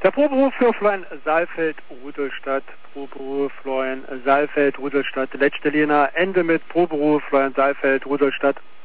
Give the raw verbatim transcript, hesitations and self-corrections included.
Der Proberuf für Florian Saalfeld, Rudolstadt. Proberuf Florian Saalfeld, Rudolstadt. Letzte Linie, Ende mit Proberuf Florian Saalfeld, Rudolstadt.